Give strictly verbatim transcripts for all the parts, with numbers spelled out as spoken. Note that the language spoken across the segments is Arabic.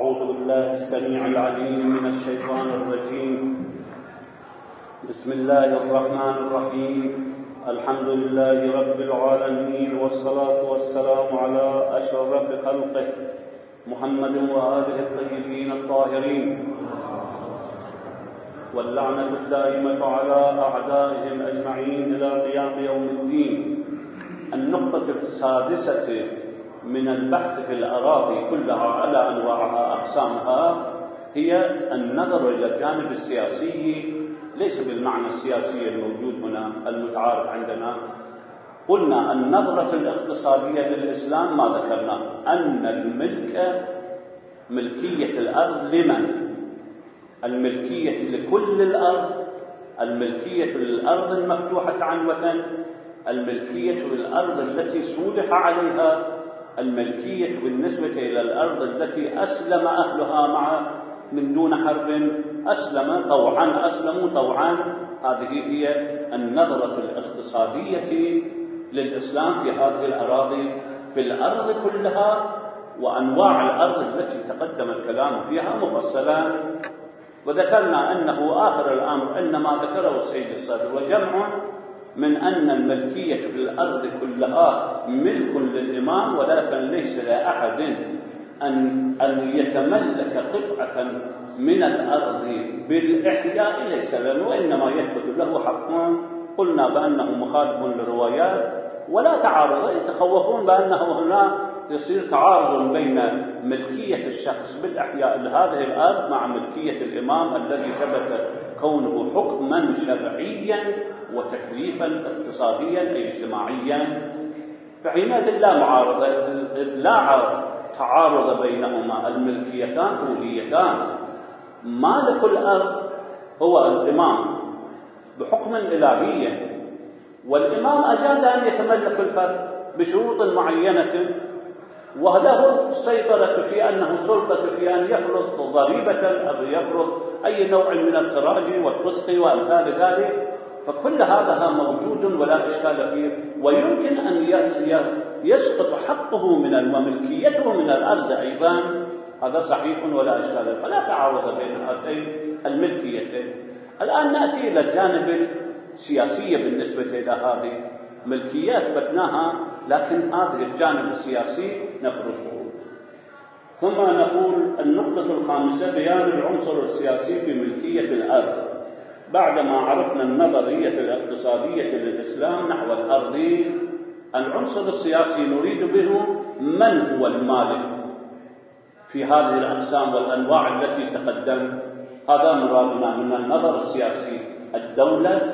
أعوذ بالله السميع العليم من الشيطان الرجيم. بسم الله الرحمن الرحيم. الحمد لله رب العالمين، والصلاة والسلام على أشرف خلقه محمد وآله الطيبين الطاهرين، واللعنة الدائمة على أعدائهم أجمعين إلى قيام يوم الدين. النقطة السادسة من البحث في الأراضي كلها على أنواعها أقسامها هي النظر إلى الجانب السياسي، ليس بالمعنى السياسي الموجود هنا المتعارف عندنا. قلنا النظرة الاقتصادية للإسلام ما ذكرنا أن الملك ملكية الأرض لمن؟ الملكية لكل الأرض، الملكية للأرض المفتوحة عنوة، الملكية للأرض التي صولح عليها، الملكية بالنسبة إلى الأرض التي أسلم أهلها مع من دون حرب، أسلم طوعا أسلموا طوعا. هذه هي النظرة الاقتصادية للإسلام في هذه الأراضي، في الأرض كلها وأنواع الأرض التي تقدم الكلام فيها مفصلا. وذكرنا أنه آخر الأمر إنما ذكره السيد الصدر وجمع من أن الملكية في الأرض كلها ملك للإمام، ولكن ليس لأحد أن أن يتملك قطعة من الأرض بالإحياء، ليس له، وإنما يثبت له حق. قلنا بأنه مخالف للروايات ولا تعارض، يتخوفون بأنه هنا يصير تعارض بين ملكية الشخص بالإحياء لهذه الأرض مع ملكية الإمام الذي ثبت كونه حكما شرعيا وتكليفا اقتصاديا أي اجتماعيا. فحينئذ لا معارضة، إذ لا تعارض بينهما، الملكيتان أوليتان. مالك الأرض هو الإمام بحكم إلهي، والإمام أجاز أن يتملك الفرد بشروط معينة، وهذا هو السيطرة في أنه سلطة في أن يفرض ضريبة أو يفرض أي نوع من الخراج والفسق وأمثال ذلك. فكل هذا موجود ولا إشكال فيه، ويمكن أن يسقط حقه من وملكيته من الأرض أيضا، هذا صحيح ولا إشكال، فلا تعارض بين هاتين الملكيتين. الآن نأتي إلى الجانب السياسي بالنسبة إلى هذه ملكية أثبتناها، لكن هذا الجانب السياسي نفرضه. ثم نقول النقطة الخامسة بيان العنصر السياسي في ملكية الأرض. بعدما عرفنا النظرية الاقتصادية للإسلام نحو الأرض، العنصر السياسي نريد به من هو المالك في هذه الأقسام والأنواع التي تقدم. هذا مرادنا من النظر السياسي: الدولة،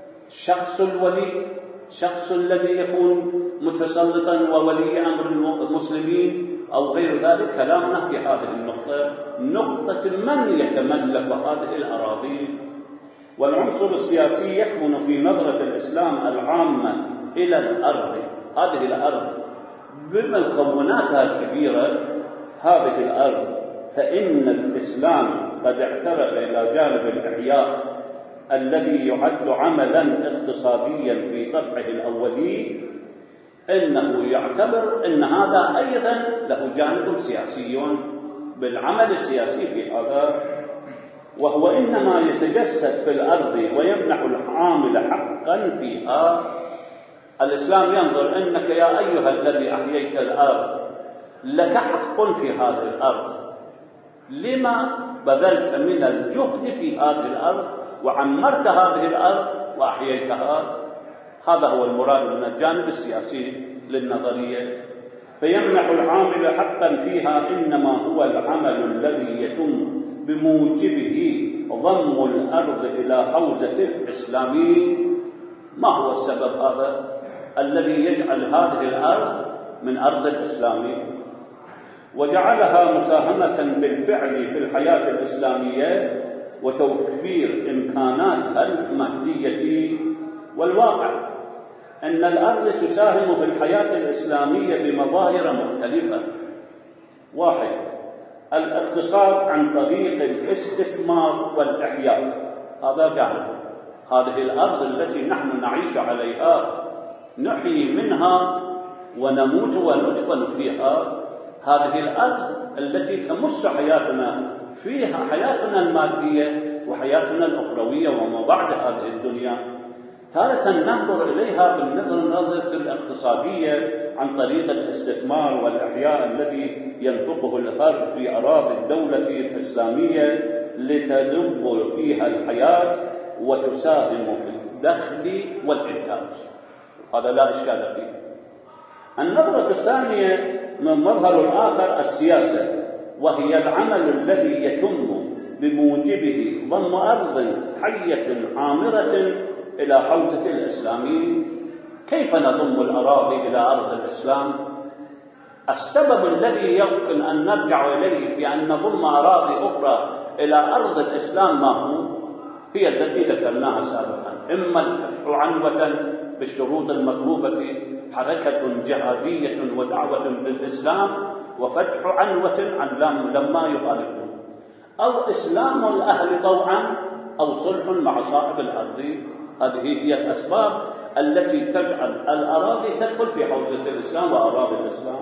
شخص الولي، شخص الذي يكون متسلطا وولي أمر المسلمين أو غير ذلك. كلامنا في هذه النقطة نقطة من يتملك هذه الأراضي. والعنصر السياسي يكمن في نظرة الإسلام العامة إلى الأرض، هذه الأرض بمكوناتها الكبيرة. هذه الأرض فإن الإسلام قد اعترف إلى جانب الإحياء الذي يعد عملا اقتصاديا في طبعه الأولي، إنه يعتبر أن هذا أيضا له جانب سياسي بالعمل السياسي في هذا، وهو إنما يتجسد في الأرض ويمنح العامل حقا فيها. الإسلام ينظر أنك يا أيها الذي أحييت الأرض لك حق في هذه الأرض، لما بذلت من الجهد في هذه الأرض وعمرت هذه الأرض وأحييتها. هذا هو المراد من الجانب السياسي للنظرية. فيمنح العامل حقا فيها إنما هو العمل الذي يتم بموجبه ضم الأرض إلى حوزة الإسلام. ما هو السبب هذا الذي يجعل هذه الأرض من أرض الإسلام وجعلها مساهمة بالفعل في الحياة الإسلامية وتوفير إمكاناتها المادية؟ والواقع أن الأرض تساهم في الحياة الإسلامية بمظاهر مختلفة. واحد، الاقتصاد عن طريق الاستثمار والإحياء، هذا جانب. هذه الأرض التي نحن نعيش عليها نحيي منها ونموت وندفن فيها، هذه الأرض التي تمس حياتنا، فيها حياتنا المادية وحياتنا الأخروية وما بعد هذه الدنيا. تارة ننظر إليها بالنظرة الاقتصادية عن طريق الاستثمار والإحياء الذي ينفقه الفرد في أراضي الدولة الإسلامية لتدب فيها الحياة وتساهم في الدخل والإنتاج، هذا لا إشكال فيه. النظرة الثانية من مظهر آخر السياسة، وهي العمل الذي يتم بموجبه ضم أرض حية عامرة إلى حوزة الإسلاميين. كيف نضم الأراضي إلى أرض الإسلام؟ السبب الذي يمكن أن نرجع إليه بأن نضم أراضي أخرى إلى أرض الإسلام ما هو؟ هي التي ذكرناها سابقا، إما الفتح عنوة بالشروط المطلوبة، حركة جهادية ودعوة بالإسلام وفتح عنوة لما يخالفون، أو إسلام الأهل طوعا، أو صلح مع صاحب الأرض. هذه هي الأسباب التي تجعل الأراضي تدخل في حوزة الإسلام وأراضي الإسلام.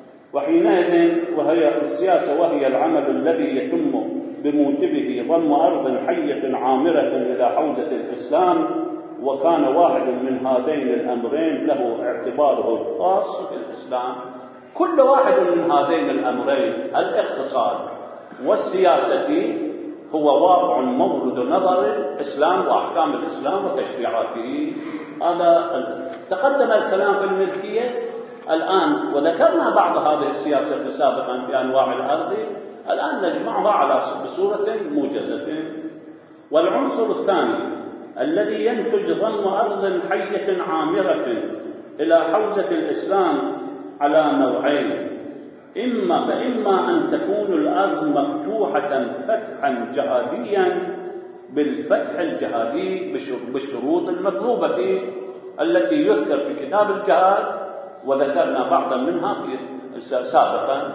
وحينئذ وهي السياسة، وهي العمل الذي يتم بموجبه ضم أرض حية عامرة إلى حوزة الإسلام. وكان واحد من هذين الأمرين له اعتباره الخاص في الإسلام. كل واحد من هذين الأمرين الاقتصاد والسياسة هو واقع مورد نظر الإسلام وأحكام الإسلام وتشريعاته. هذا تقدم الكلام في الملكية الآن، وذكرنا بعض هذه السياسة سابقا في أنواع الأرض، الآن نجمعها على بصورة موجزة. والعنصر الثاني الذي ينتج ضم أرض حية عامرة إلى حوزة الإسلام على نوعين، إما فإما أن تكون الأرض مفتوحة فتحا جهاديا بالفتح الجهادي بالشروط المطلوبة التي يذكر في كتاب الجهاد وذكرنا بعضا منها في سابقا،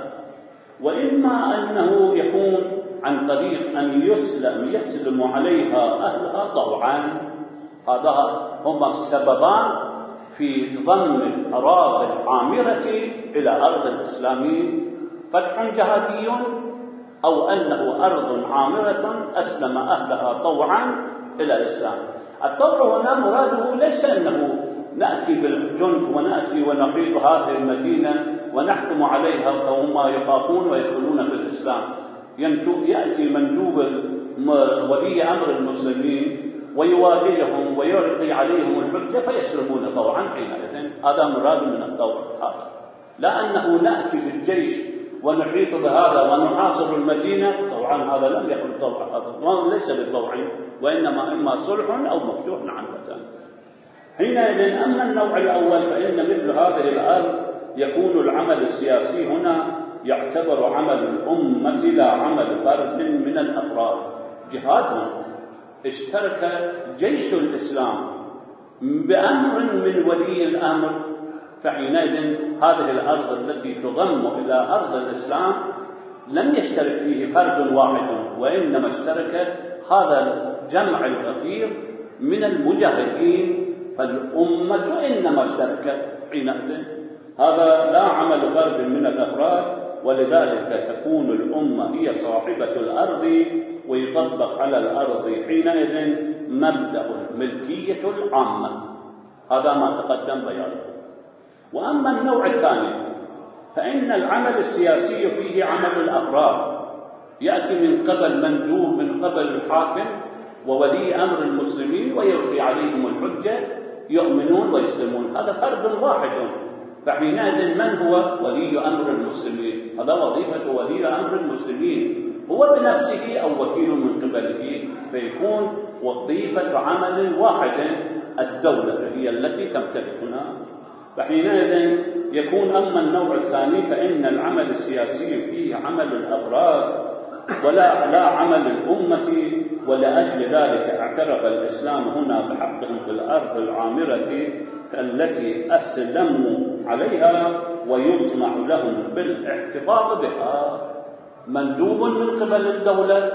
وإما أنه يكون عن طريق أن يسلم يسلم عليها أهلها طوعا. هذا هما السببان في ضم الأراضي العامرة إلى أرض الإسلام، فتح جهادي أو أنه أرض عامرة أسلم أهلها طوعا إلى الإسلام. الطوع هنا مراده ليس أنه نأتي بالجند ونأتي ونحيط هذه المدينة ونحكم عليها فهم يخافون ويدخلون في الإسلام. يأتي مندوب ولي أمر المسلمين ويواجههم ويلقي عليهم الحجة فيسلمون طوعا حينئذ. هذا مراد من الطوع هذا، لا أنه نأتي بالجيش ونحيط بهذا ونحاصر المدينة طوعا، هذا لم يكن طوعا، هذا ليس بالطوع، وإنما إما صلح أو مفتوح عنوة. حينئذ أما النوع الأول فإن مثل هذه الأرض يكون العمل السياسي هنا يعتبر عمل الأمة لا عمل فرد من الأفراد. جهاد اشترك جيش الإسلام بأمر من ولي الأمر، فحينئذ هذه الأرض التي تضم إلى أرض الإسلام لم يشترك فيه فرد واحد، وإنما اشترك هذا الجمع الغفير من المجاهدين، فالأمة إنما اشتركت حينئذ. هذا لا عمل فرد من الأفراد، ولذلك تكون الأمة هي صاحبة الأرض ويطبق على الأرض حينئذ مبدأ الملكية العامة. هذا ما تقدم بيانه. وأما النوع الثاني فإن العمل السياسي فيه عمل الأفراد، يأتي من قبل مندوب من قبل الحاكم وولي أمر المسلمين ويلقي عليهم الحجة، يؤمنون ويسلمون، هذا فرد واحد. فحينئذ من هو ولي أمر المسلمين؟ هذا وظيفة ولي أمر المسلمين، هو بنفسه أو وكيل من قبله، فيكون وظيفة عمل واحد، الدولة هي التي تمتلكنا. فحينئذ يكون أما النوع الثاني فإن العمل السياسي فيه عمل الأفراد ولا لا عمل الأمة، ولأجل ذلك اعترف الإسلام هنا بحقهم في الأرض العامرة التي أسلموا عليها ويسمح لهم بالاحتفاظ بها. مندوب من قبل الدولة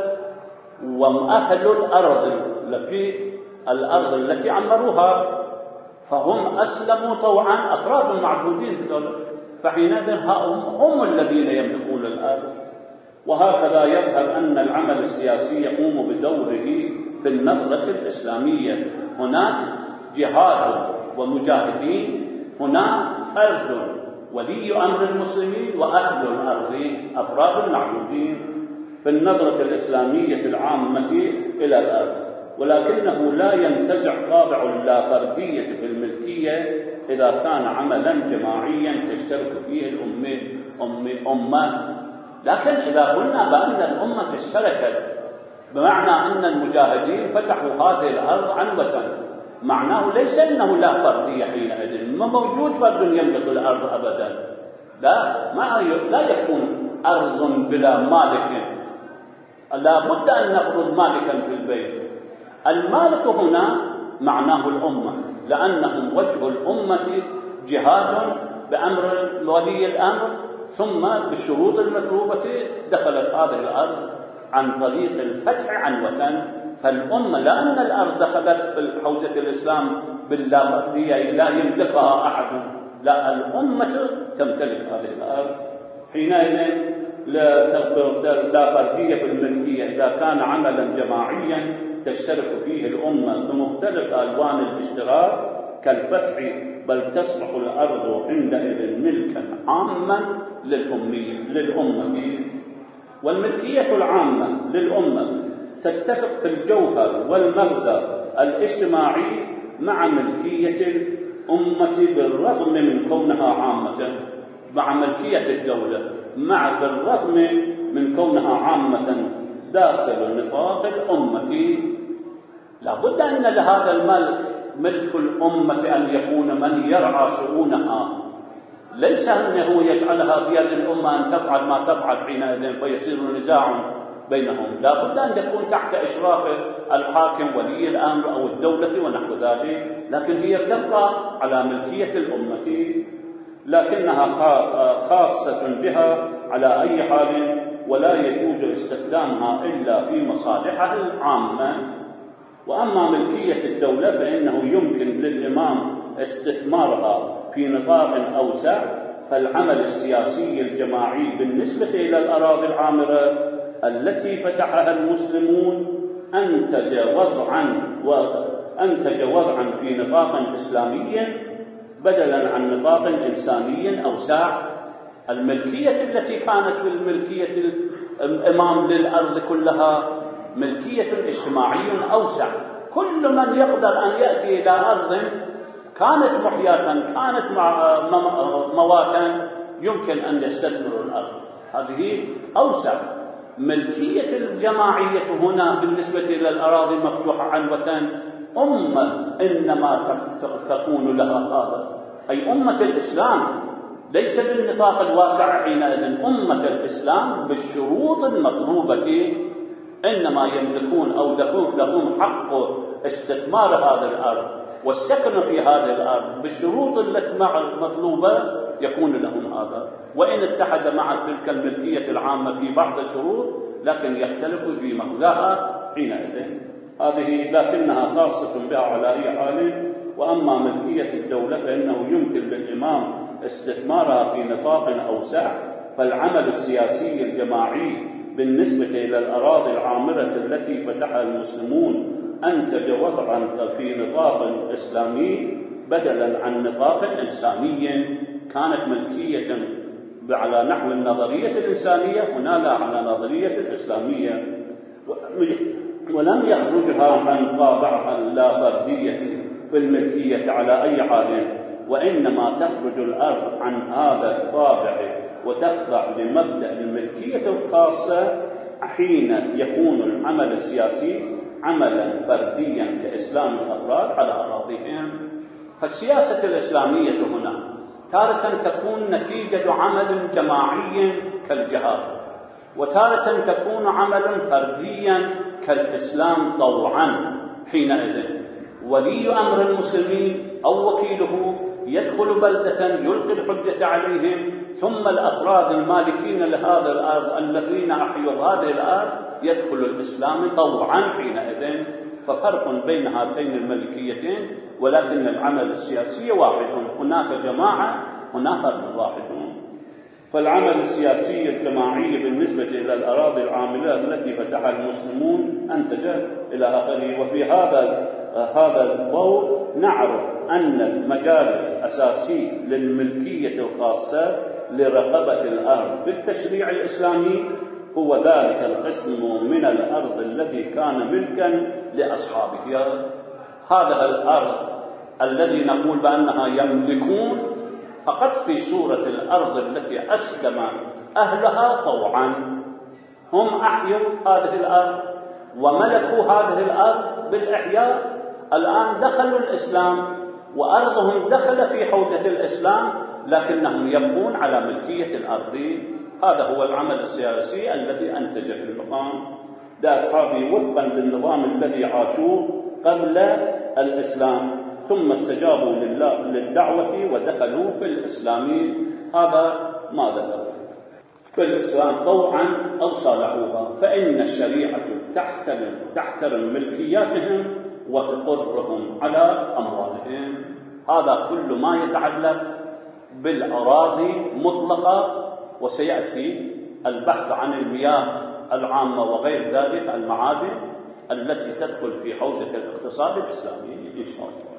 وأهل الأرض التي الأرض التي عمروها، فهم أسلموا طوعا، أفراد معبودين في الدولة، فحينئذ هم الذين يملكون الأرض. وهكذا يظهر أن العمل السياسي يقوم بدوره في النظرة الإسلامية. هناك جهاد ومجاهدين، هناك فرد ولي أمر المسلمين وأهل الأرض أفراد معدودين في النظرة الإسلامية العامة إلى الأرض، ولكنه لا ينتزع طابع اللافردية في الملكية إذا كان عملا جماعيا تشترك فيه الأمة أمة أمة. لكن إذا قلنا بأن الأمة اشتركت بمعنى أن المجاهدين فتحوا هذه الأرض عنوة، معناه ليس أنه لا فردية حينئذ، ما موجود فرد يملك الأرض أبدا. لا ما لا يكون أرض بلا مالك، لا بد أن نفرض مالكا في البيت. المالك هنا معناه الأمة، لأنهم وجه الأمة جهاد بأمر ولي الأمر، ثم بالشروط المطلوبة دخلت هذه الأرض عن طريق الفتح عنوة. فالأمة لأن الأرض دخلت في حوزة الإسلام باللافردية لا يملكها أحد، لا الأمة تمتلك هذه الأرض. حينئذ لا فردية في الملكية إذا كان عملا جماعيا تشترك فيه الأمة بمختلف ألوان الاشتراك كالفتح، بل تصبح الأرض عندئذ ملكا عاما للأمة. والملكية العامة للأمة تتفق في الجوهر والمغزى الاجتماعي مع ملكية الأمة بالرغم من كونها عامة، مع ملكية الدولة مع بالرغم من كونها عامة داخل نطاق الأمة. لا بد أن لهذا الملك ملك الأمة أن يكون من يرعى شؤونها، ليس أنه يجعلها بيد الأمة أن تفعل ما تفعل حينئذ فيصير نزاع بينهم. لا بد أن يكون تحت إشراف الحاكم ولي الأمر أو الدولة ونحو ذلك، لكن هي تبقى على ملكية الأمة، لكنها خاصة بها على أي حال، ولا يجوز استخدامها إلا في مصالحها العامة. وأما ملكية الدولة فإنه يمكن للإمام استثمارها في نطاق أوسع، فالعمل السياسي الجماعي بالنسبة إلى الأراضي العامرة التي فتحها المسلمون أنتج وضعا وأنتج وضعا في نطاق إسلامي بدلا عن نطاق إنساني أوسع. الملكية التي كانت في الملكية الإمام للأرض كلها ملكية اجتماعي أوسع، كل من يقدر أن يأتي إلى أرض كانت محياة كانت مواتا يمكن أن يستثمر الأرض، هذه أوسع. ملكية الجماعية هنا بالنسبة إلى الأراضي المفتوحة عنوة أمة إنما تكون لها هذا، أي أمة الإسلام، ليس بالنطاق الواسع حينئذ. أمة الإسلام بالشروط المطلوبة إنما يملكون أو لهم حق استثمار هذه الأرض والسكن في هذه الأرض بالشروط التي المطلوبة يكون لهم هذا، وإن اتحد مع تلك الملكية العامة في بعض الشروط لكن يختلف في مغزاها حينئذ. هذه لكنها خاصة بها على أي حال. وأما ملكية الدولة فإنه يمكن للإمام استثمارها في نطاق أوسع، فالعمل السياسي الجماعي بالنسبة إلى الأراضي العامرة التي فتحها المسلمون أنتج وضعا في نطاق إسلامي بدلا عن نطاق إنساني. كانت ملكية على نحو النظرية الإنسانية، هنا لا على نظرية الإسلامية، ولم يخرجها عن طابعها اللافردية في الملكية على أي حال، وإنما تخرج الأرض عن هذا الطابع وتخضع لمبدأ الملكية الخاصة حين يكون العمل السياسي عملا فرديا كإسلام الأفراد على أراضيهم. فالسياسة الإسلامية هنا تارة تكون نتيجة عمل جماعي كالجهاد، وتارة تكون عملا فرديا كالإسلام طوعا. حينئذ ولي أمر المسلمين أو وكيله يدخل بلدة يلقي الحجة عليهم، ثم الأفراد المالكين لهذه الأرض الذين أحيوا هذه الأرض يدخل الإسلام طوعا حينئذ. ففرق بين هاتين الملكيتين، ولكن العمل السياسي واحد. هناك جماعة، هنا فرد واحد. فالعمل السياسي الجماعي بالنسبة إلى الأراضي العاملة التي فتحها المسلمون أنتج إلى آخره. وفي هذا هذا الضوء نعرف أن المجال الأساسي للملكية الخاصة لرقبة الأرض بالتشريع الإسلامي هو ذلك القسم من الأرض الذي كان ملكا لأصحابه. هذا الأرض الذي نقول بأنها يملكون فقط في صورة الأرض التي أسلم أهلها طوعا، هم أحيوا هذه الأرض وملكوا هذه الأرض بالإحياء. الآن دخلوا الإسلام وأرضهم دخل في حوزة الإسلام، لكنهم يبقون على ملكية الأرض. هذا هو العمل السياسي الذي أنتج في المقام لأصحابه وفقا للنظام الذي عاشوه قبل الإسلام، ثم استجابوا للدعوة ودخلوا في الإسلام. هذا ما ذكر في الإسلام طوعا أو صالحوها، فإن الشريعة تحترم, تحترم ملكياتهم وتقرهم على أموالهم. هذا كل ما يتعلق بالأراضي مطلقة، وسيأتي البحث عن المياه العامة وغير ذلك المعادن التي تدخل في حوزة الاقتصاد الإسلامي إن شاء الله.